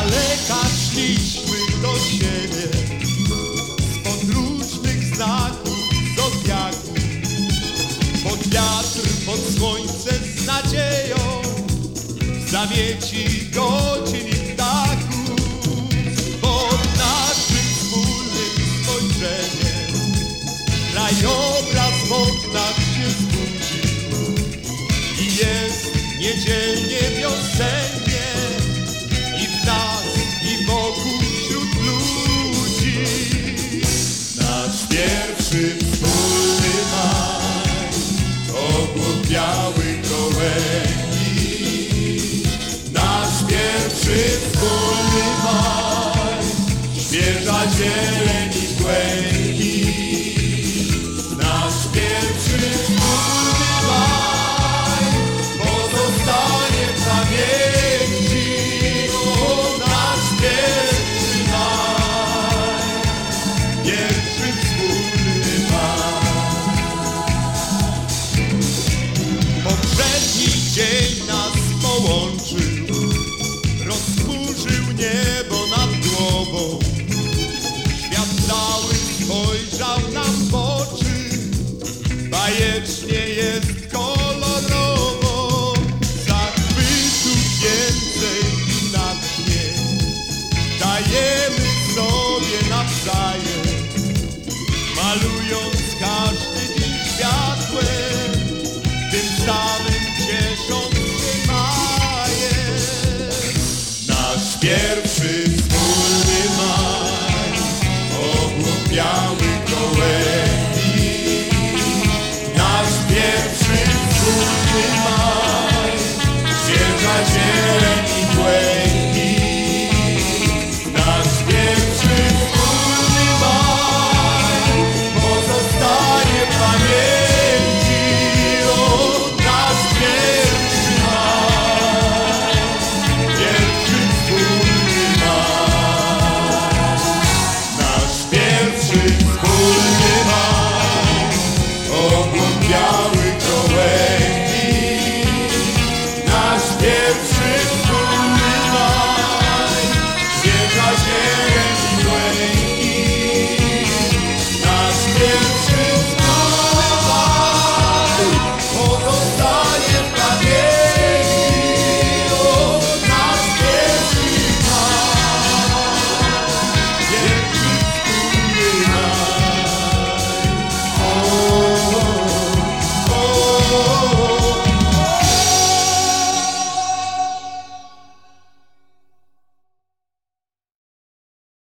daleka szliśmy do siebie, spod różnych znaków zodiaku, pod wiatr, pod słońce z nadzieją, zamieci godzin i ptaków, pod naszym wspólnym spojrzeniem krajobraz w oknach się zbudził i jest niedzielnie wiosennie i w nas, i wokół wśród ludzi. Nasz pierwszy wspólny maj, ogłupiały gołębi. Nasz pierwszy wspólny maj, świeża zieleń i błękit. Nasz pierwszy wspólny maj pozostanie w pamięci. O, nasz pierwszy maj, pierwszy wspólny maj. Poprzedni dzień nas połączył, rozburzył niebo nad głową. Świat cały spojrzał nam w oczy, bajecznie jest kolorowo. Zachwytu więcej na dnie dajemy sobie nawzajem, malując każdy dzień światłem, tym samym ciesząc się majem. Nasz pierwszy